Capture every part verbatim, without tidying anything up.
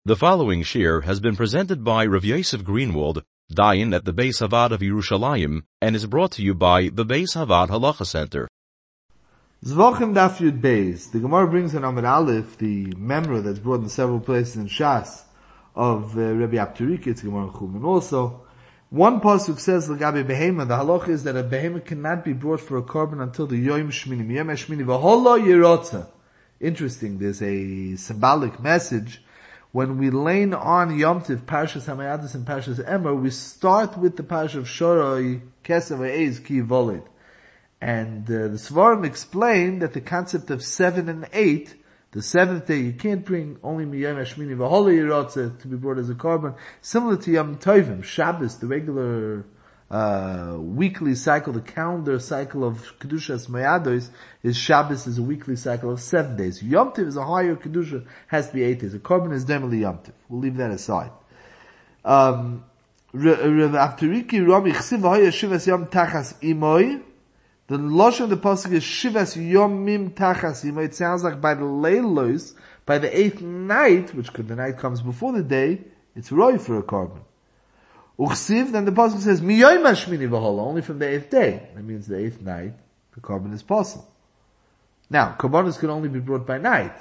The following shir has been presented by Rav Yosef Greenwald, Dayan at the Beis Havad of Yerushalayim, and is brought to you by the Beis Havad Halacha Center. Zvachim Daf Yud Beis. The Gemara brings in Amud Aleph the memra that's brought in several places in Shas of uh, Rabbi Apturiki. It's Gemara in Chumash also. One pasuk says L'gabe behema. The halacha is that a behema cannot be brought for a korban until the Yom Shmini. Yom Shmini v'holo yirotza. Interesting. There's a symbolic message. When we lane on Yom Tiv, Parshas Hamayadis and Parshas Emor, we start with the Parsha of Shoroi, Kesef V'Eiz Ki Volid. And uh, the Svarim explain that the concept of seven and eight, the seventh day you can't bring only Miyam Hashmini V'Holo Yirotze to be brought as a korban, similar to Yom Tovim, Shabbos, the regular uh weekly cycle, the calendar cycle of Kedushas Mayados is Shabbos is a weekly cycle of seven days. Yom Tiv is a higher Kedusha, has to be eight days. A korban is definitely Yom Tiv. We'll leave that aside. Um, Rav Aftariki Rami Chsiv V'Hoya Shivas Yom Tachas Imoy. The Lashon of the pasuk is Shivas Yom Mim Tachas Imoy. It sounds like by the Leilos, by the eighth night, which could the night comes before the day, it's Roy for a korban. Uchsiv, then the pasuk says, Miyoyim Hashmini v'Holo, only from the eighth day. That means the eighth night, the korban is possible. Now, korbanos can only be brought by night.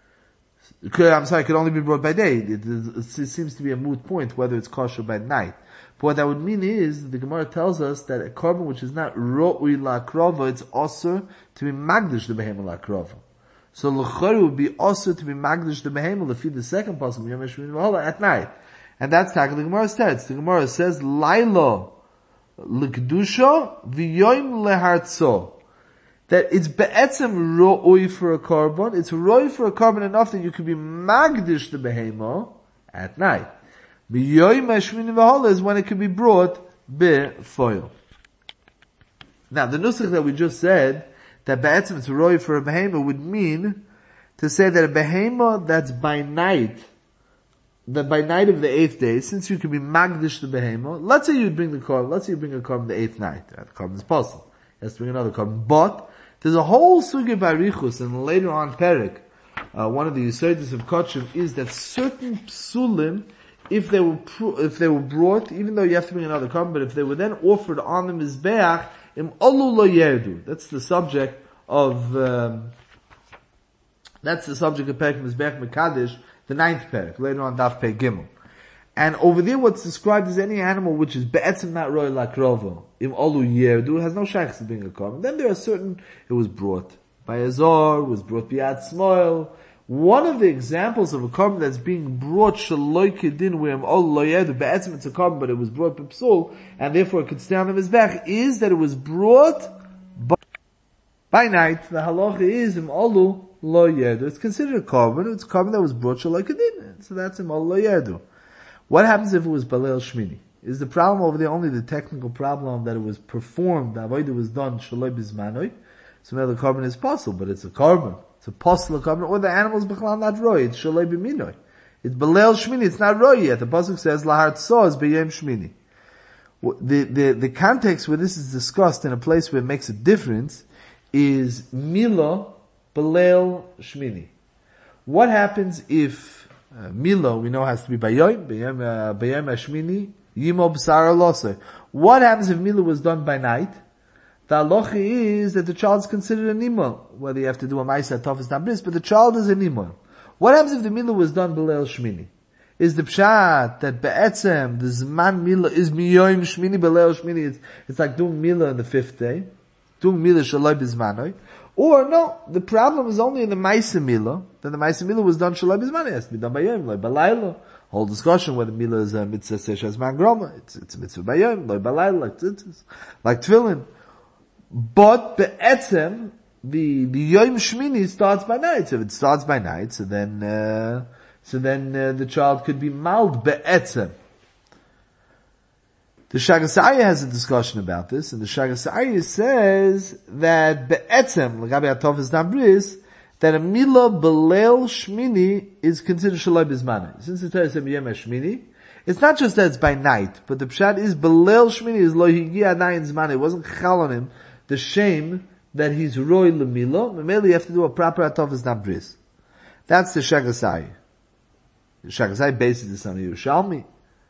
I'm sorry, can only be brought by day. It, it, it seems to be a moot point whether it's kosher by night. But what that would mean is, the Gemara tells us that a korban which is not ro'ui la'krova, it's also to be magdish the behema la'krova. So l'chor would be also to be magdish the behema, l'fi the second pasuk, Miyoyim Hashmini v'Holo, at night. And that's how the Gemara says. The Gemara says, Lailo l'kedusha v'yoyim lehartzo. That it's be'etzem ro'oi for a korban. It's ro'oi for a korban enough that you can be magdish the behema at night. V'yoyim hashmini v'holo is when it can be brought be'foil. Now, the nusach that we just said, that be'etzem it's ro'oi for a behema would mean to say that a behema that's by night, that by night of the eighth day, since you can be magdish the behema, let's say you bring the korban, let's say you bring a korban the eighth night, the korban is possible. You have to bring another korban. But, there's a whole sugi barichus, and later on Perek, uh, one of the yesodis of Kochim is that certain psulim, if they were, if they were brought, even though you have to bring another korban, but if they were then offered on the mizbeach, im olu lo yerdu. That's the subject of, um, that's the subject of Perek Mizbeach Mekadesh, the ninth parak, later on Daf Pei Gimel. And over there what's described as any animal which is be'etzim not roy lakrovo, im olu yerdu, has no shaykhs to being a korban. Then there are certain, it was brought by a zor, was brought b'yad smoil. One of the examples of a korban that's being brought shaloi kedin, where im olu lo yerdu, be'etzim it's a korban, but it was brought b'psul, and therefore it could stay on the mizbech, is that it was brought by, by night. The halacha is im olu lo yerdu. It's considered a korban. It's a korban that was brought shaloi kedin. So that's im olu lo yerdu. What happens if it was balel shmini? Is the problem over there only the technical problem that it was performed, the avodah was done shaloi bizmanoi? So now the korban is possible, but it's a korban. It's a possible korban, or the animal's b'chalal not roy. It's shaloi b'minoi. It's balel shmini. It's not roy yet. The pasuk says lahart soz b'yem shmini. The, the, the context where this is discussed in a place where it makes a difference is mila balel shmini. What happens if uh, mila, we know has to be bayom, bayom, uh, bayom hashmini, yimo b'sara loseh. What happens if mila was done by night? The halacha is that the child is considered an imam, whether you have to do a ma'isa tofes nabris, but the child is an imam. What happens if the mila was done b'leil shmini? Is the pshat that be'etzem, the zman mila is miyoim shmini b'leil shmini, it's, it's like doing mila on the fifth day, doing mila shaloi b'zmanoi. Or no, the problem is only in the Maisa Mila, that the Maisa Mila was done Shalai Bizman, it has to be done by Yom, like Balayla. Whole discussion whether Mila is a mitzvah Seshas Man Groma, it's, it's a mitzvah by Yom, like Balayla, like Tzitzis, like Tefillin. But Be'etzem, the, the Yom Shmini starts by night. So if it starts by night, so then, uh, so then, uh, the child could be mild Be'etzem. The Shagasaya has a discussion about this, and the Shagasaya says that be'etzem, l'gabe atofes nabris, that a mila b'leil shmini is considered shaloi bizmana. Since the Torah said b'yem shmini, it's not just that it's by night, but the pshat is b'leil shmini is lo higia adayin zmana. It wasn't chal on him the shame that he's roy l'mila. Maybe you have to do a proper atofes nabris. That's the Shagasaya. Shagasai base is the son of Yerushalmi.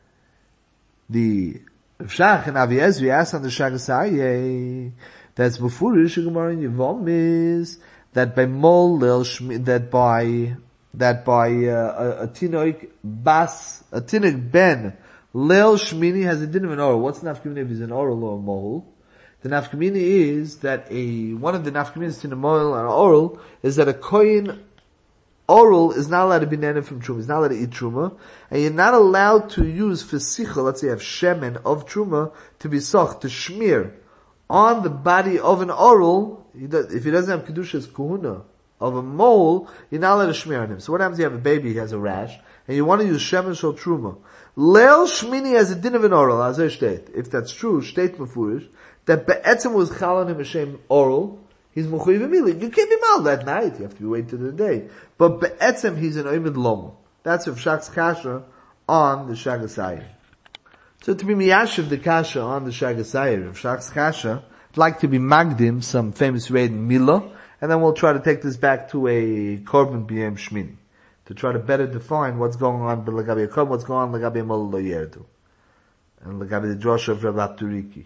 The Shach and Avi Ezri asked on the Shagasai, that's before Gemara in Yevom is that by Mol Lil Shmi, that by that by uh, a, a tinoik bas, a tinoik ben Lil Shmini has a din of an oral. What's nafkamini if he's an oral or a mohul? The nafkamini is that a one of the nafkaminis to the mohul and oral is that a kohen oral is not allowed to be nana from truma. He's not allowed to eat truma, and you're not allowed to use for sicha. Let's say you have shemen of truma to be soch to shmir on the body of an oral. He does, if he doesn't have kedushas kuhuna of a mole, you're not allowed to shmir on him. So what happens? You have a baby, he has a rash, and you want to use shemen shel truma. Leil Shmini has a din of an oral, as I state. If that's true, state mefurish, that be'etzem was chal on him a shem oral, he's mechuyev immediately. You can't be mal that night, you have to be waiting till the day. But be'etzem he's an oimid lomo. That's of Shak's kasha on the Shagasayir. So to be miyashiv the kasha on the Shagasayir of Shak's kasha, I'd like to be magdim, some famous raid in Milah, and then we'll try to take this back to a korban b'yem shmini, to try to better define what's going on with Lagabi Yaakov, what's going on with Lagabi Mol Lo Yerdu, and Lagabi the Joshua of Rabbi Turiki.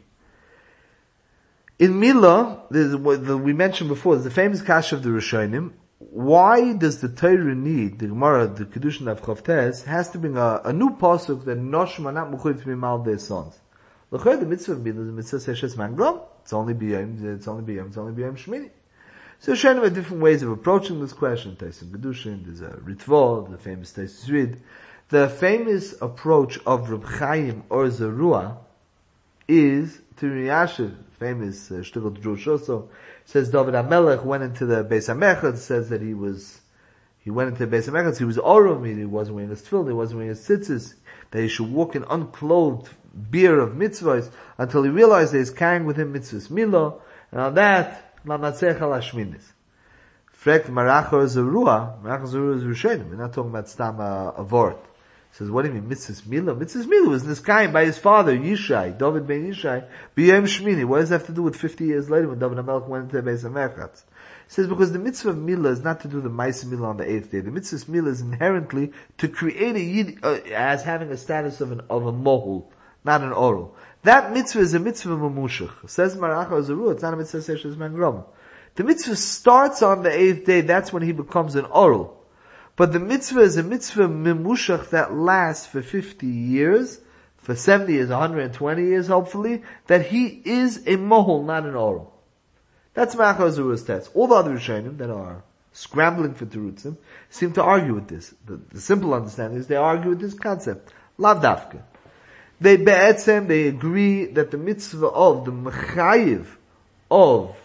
In Milah, we mentioned before, there's the famous kasha of the Rishonim. Why does the Torah need, the Gemara, the Kedushin of Chavtes, has to bring a, a new pasuk that Noshim are not mechuyev to be mal their sons? L'chayr, the mitzvah of Milah is the mitzvah Seshes Mangrom. It's only b'yom, it's only b'yom, it's only b'yom Shmini. So Rishonim have different ways of approaching this question. Taisim Kedushin, there's a Ritva, the famous Taisis Rid. The famous approach of Reb Chaim or Zerua is to Riyashiv, famous uh, Shtigl Drush also, says David HaMelech went into the Beis HaMechad, says that he was, he went into the Beis HaMechad, he was Orom, he wasn't wearing his tefillin, he wasn't wearing his tzitzis, that he should walk in unclothed beer of mitzvahs until he realized that he's carrying with him mitzvahs Milah, and on that, Lamatzech al Hashminis. Frekt Marachor Zerua, Marachor Zerua is Rishonim, we're not talking about Stam uh, a Vort. Says, what do you mean, mitzvahs Milah? Mitzvahs Milah was Niskayim by his father, Yishai, David ben Yishai, B'yom Shmini. What does that have to do with fifty years later when David HaMelech went into the Beis HaMechatz? He says, because the mitzvah of Milah is not to do the Ma'aseh Milah on the eighth day. The mitzvah of Milah is inherently to create a Yid, uh, as having a status of an, of a mohul, not an oral. That mitzvah is a mitzvah mamushach. Says Marachah Zerua, it's not a mitzvah Seshes Mangrom. The mitzvah starts on the eighth day, that's when he becomes an oral. But the mitzvah is a mitzvah mimushach that lasts for fifty years, for seventy years, one hundred twenty years hopefully, that he is a mohul, not an oral. That's Marachah Zerua's test. All the other Rishonim that are scrambling for terutzim seem to argue with this. The, the simple understanding is they argue with this concept. Lav dafka. They be'etzem, they agree that the mitzvah of the mechayiv of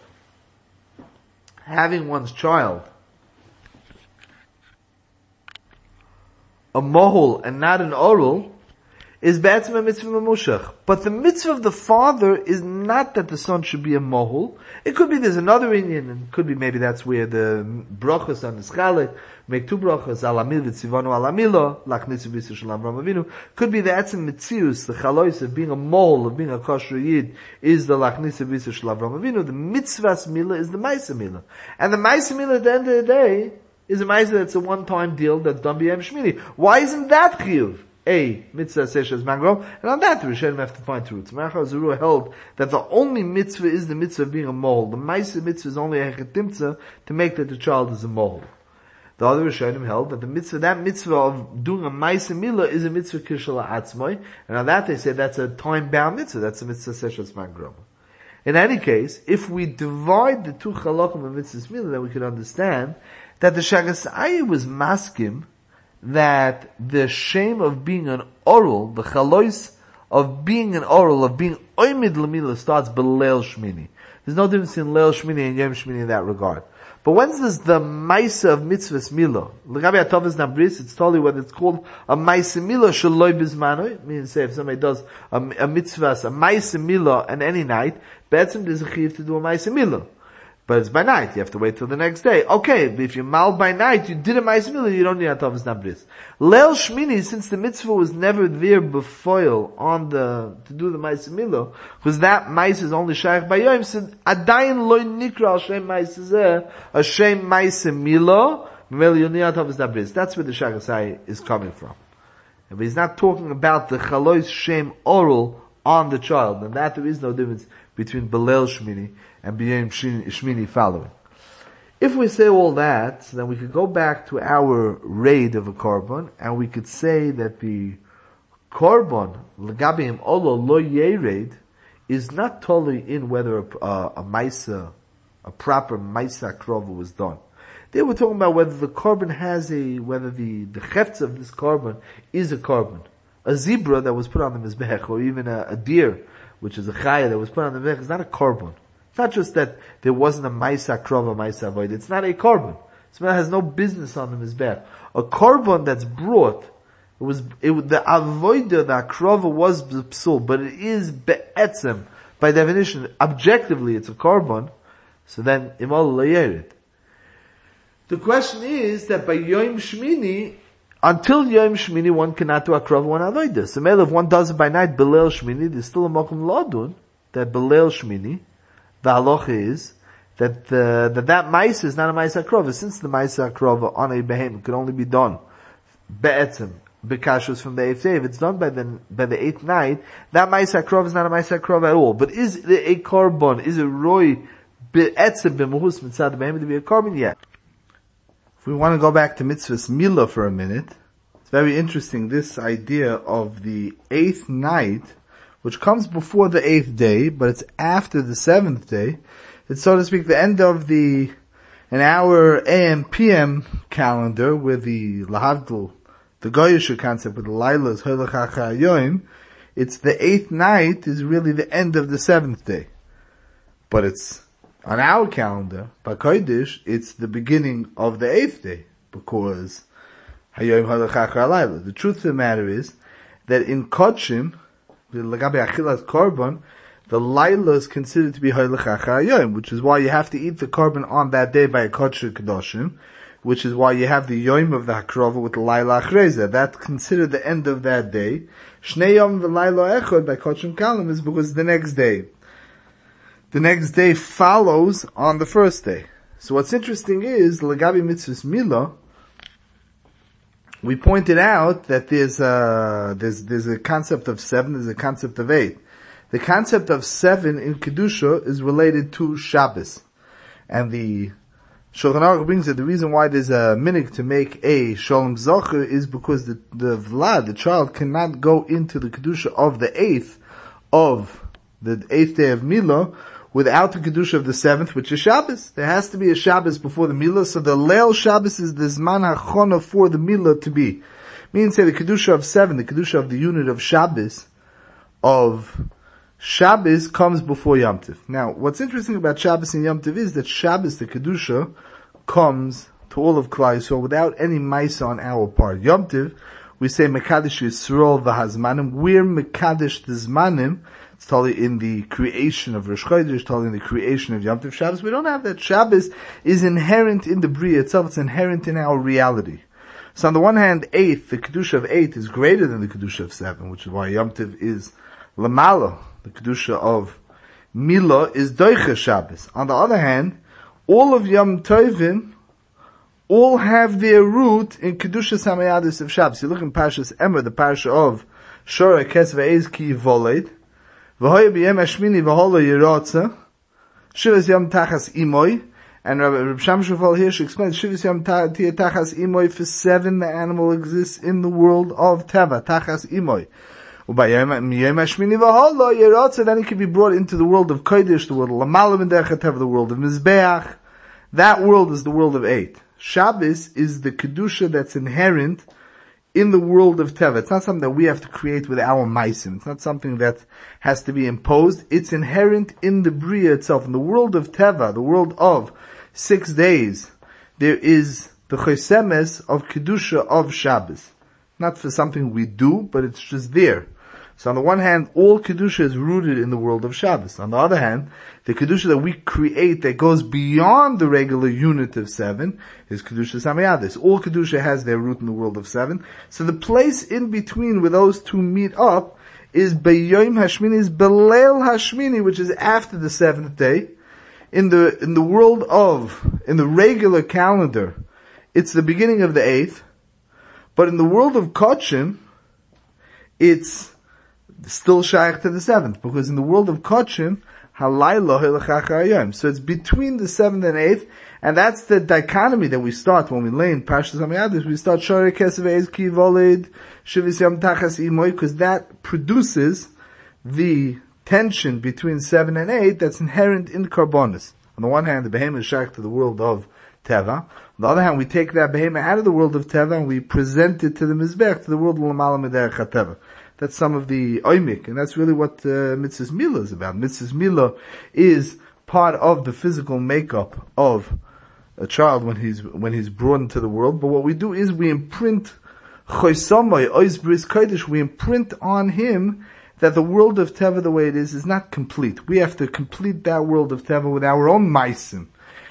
having one's child a mohul and not an oral is be'etzem a mitzvah memushach. But the mitzvah of the father is not that the son should be a mohul. It could be there's another Indian, and it could be maybe that's where the brachas on the schalik make two brachas, alamil v'tzivanu alamilo, lachnitzu v'isur shel Avram Avinu. Could be the etzem mitzius, the chalois of being a mohul, of being a kosher yid, is the lachnitzu v'isur shel Avram Avinu. The mitzvahs milah is the ma'aseh milah. And the ma'aseh milah at the end of the day is a ma'aseh that's a one-time deal that's done b'yom shmini. Why isn't that chiyuv? A mitzvah seshes mangro, and on that the Rishonim have to find roots. Marachah Zerua held that the only mitzvah is the mitzvah of being a mohul. The ma'aseh mitzvah is only a hechetimtzah to make that the child is a mohul. The other Rishonim held that the mitzvah, that mitzvah of doing a ma'aseh milah is a mitzvah kishla atzmai, and on that they say that's a time-bound mitzvah. That's a mitzvah seshes mangro. In any case, if we divide the two chalakim of mitzvah milah, then we can understand that the Shagasai was maskim that the shame of being an oral, the chalois of being an oral, of being oimid l'milah starts b'leil shmini. There's no difference in leil shmini and yom shmini in that regard. But when does the maisa of mitzvahs milah? L'gabi atavas nabris, it's totally whether it's called a maisa milah shaloi bizmanoi, means say if somebody does a, a mitzvahs, a maisa milah on any night, be'etzem there's a chiv to do a maisa milah. But it's by night, you have to wait till the next day. Okay, but if you mal by night, you did a ma'aseh milah, you don't need atavas nabris. Leil shmini, since the mitzvah was never there before on the, to do the ma'aseh milah, because that ma'aseh is only shaykh by yom, said, adayin loy nikra al shem ma'aseh zeh, a shem ma'aseh milah, That's where the Shagasai is coming from. But he's not talking about the Chalois Shem oral on the child, and that there is no difference between Belel Shmini and B'yom Shmini following. If we say all that, then we could go back to our raid of a korban, and we could say that the korban, L'gabim Olo Lo Yered, is not totally in whether a, a, a Maisa, a proper Maisa Krova was done. They were talking about whether the korban has a, whether the, the chefts of this korban is a korban. A zebra that was put on the Mizbech, or even a, a deer, which is a chaya that was put on the Mizbech, is not a korban. It's not just that there wasn't a Maisa Krova, Maisa Avoid. It's not a korban. This man has no business on the Mizbech. A korban that's brought, it was, it, the Avoida, the Krova was psul, but it is be'etzem. By definition, objectively, it's a korban. So then, imal layerit. The question is that by Yom Shmini, until Yom Shmini, one cannot do Akrav, one Avodah. So if one does it by night, Belel Shmini, there's still a Mokum Lodun, that Belel Shmini, the halacha is, that, uh, that that Maisa is not a Maisa Akrav. Since the Maisa Akrav on a Behem could only be done, Be'etzim, Bekashus from the eighth day, if it's done by the, by the eighth night, that Maisa Akrav is not a Maisa Akrav at all. But is it a Korban, is it Roy, Be'etzim, Be'muhus, Mitzad, Behem to be a Korban yet? If we want to go back to mitzvahs milah for a minute, it's very interesting, this idea of the eighth night, which comes before the eighth day, but it's after the seventh day. It's, so to speak, the end of the, an hour A M P M calendar, with the lahavdil, the Goyisha concept, with the Lailas, Holach HaChayoim. It's the eighth night is really the end of the seventh day. But it's, on our calendar, by Kodesh, it's the beginning of the eighth day, because Hayoim Halachach Halayla. The truth of the matter is that in Kodshim, the Lagabe Achilas Korban, the Laila is considered to be Halachach Hayoim, which is why you have to eat the Korban on that day by a Kodesh Kedoshim, which is why you have the Yom of the Hakrova with the Laila Achreza. That's considered the end of that day. Shnei Yom V'Laila Echod by Kodshim Kalam is because the next day. The next day follows on the first day. So what's interesting is, Lagabi Mitzvahs Milah, we pointed out that there's a, there's, there's a concept of seven, there's a concept of eight. The concept of seven in Kedusha is related to Shabbos. And the Shulchan Aruch brings that the reason why there's a minig to make a Shalom Zocher is because the, the Vlad, the child, cannot go into the Kedusha of the eighth of the eighth day of Milah, without the Kedusha of the seventh, which is Shabbos. There has to be a Shabbos before the Milah, so the Leil Shabbos is the Zman HaChona for the Milah to be. Meaning, say, the Kedusha of seven, the Kedusha of the unit of Shabbos, of Shabbos comes before Yom Tov. Now, what's interesting about Shabbos and Yom Tov is that Shabbos, the Kedusha, comes to all of Klal Yisrael without any Maisa on our part. Yom Tov, we say Mekadesh Yisrael v'Hazmanim. We're Mekadesh the Zmanim. It's totally in the creation of Rosh Chodesh, totally in the creation of Yom Tov. Shabbos, we don't have that. Shabbos is inherent in the Bria itself. It's inherent in our reality. So on the one hand, eight, the Kedusha of eight is greater than the Kedusha of seven, which is why Yom Tov is Lamala. The Kedusha of Milah is Doicha Shabbos. On the other hand, all of Yom Tovim all have their root in Kedusha Samayadis of Shabbos. You look in Parshas Emor, the Parsha of Shora Kes Ve'ez Ki Voled, V'hoya b'yem hashmini v'holo yiratza, Shivas Yom Tachas Imoy, and Rabbi Sham Shufal Hirsch explains, Shivas Yom Tachas Imoy, for seven the animal exists in the world of Teva, Tachas Imoy. U'b'yem hashmini v'holo yiratza, then it can be brought into the world of Kodesh, the world of Lamalim and Derech Teva, the world of Mizbeach. That world is the world of eight. Shabbos is the Kedusha that's inherent in the world of Teva. It's not something that we have to create with our maisim. It's not something that has to be imposed. It's inherent in the Bria itself. In the world of Teva, the world of six days, there is the Chosemes of Kedusha of Shabbos. Not for something we do, but it's just there. So on the one hand, all Kedusha is rooted in the world of Shabbos. On the other hand, the Kedusha that we create that goes beyond the regular unit of seven is Kedusha Samayadis. All Kedusha has their root in the world of seven. So the place in between where those two meet up is B'Yom Hashmini, is Belel Hashmini, which is after the seventh day. In the, in the world of, in the regular calendar, it's the beginning of the eighth, but in the world of Kochim, it's still shaykh to the seventh, because in the world of Kochim, halayla hilachach hayom. So it's between the seventh and eighth, and that's the dichotomy that we start when we lay in Parshas Hamiyadis. We start Shorei Kesef Eis Ki Voled Shivis Yom Tachas Imoy, because that produces the tension between seven and eight that's inherent in Karbonis. On the one hand, the behemoth is shaykh to the world of Teva. On the other hand, we take that behemoth out of the world of Teva and we present it to the Mizbech, to the world of Lamala Mederech HaTeva. That's some of the oimik, and that's really what uh, Mitzvahs Milah is about. Mitzvahs Milah is part of the physical makeup of a child when he's when he's brought into the world. But what we do is we imprint Chosamai Ois Bris Kodesh. We imprint on him that the world of Teva, the way it is, is not complete. We have to complete that world of Teva with our own Maisim.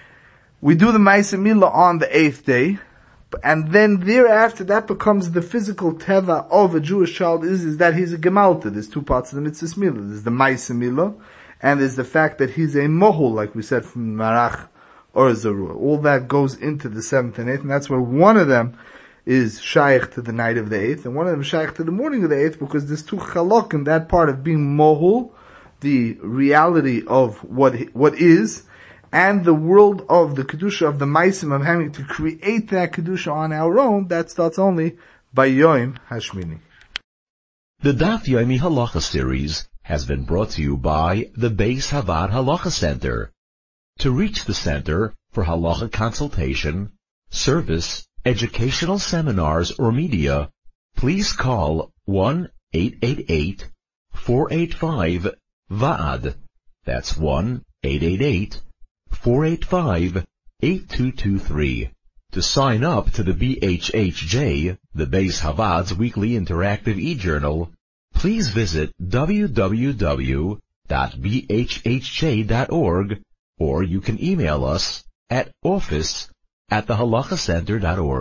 We do the Maisim Milah on the eighth day. And then thereafter, that becomes the physical teva of a Jewish child is, is that he's a gemalta. There's two parts of the mitzvah milah. There's the ma'aseh milah, and there's the fact that he's a mohul, like we said from Marach or Zarua. All that goes into the seventh and eighth, and that's where one of them is shaykh to the night of the eighth, and one of them is shaykh to the morning of the eighth, because there's two chalok in that part of being mohul, the reality of what, what is, and the world of the Kedusha of the Maisim, of having to create that Kedusha on our own, that starts only by Yom Hashmini. The Daf Yomi Halacha series has been brought to you by the Beis Havad Halacha Center. To reach the center for halacha consultation, service, educational seminars, or media, please call one eight eight eight, four eight five, V A D. That's one eight eight eight, four eight five, eight two two three. To sign up to the B H H J, the Beis Havad's weekly interactive e-journal, please visit w w w dot b h h j dot org, or you can email us at office at the halacha center dot org.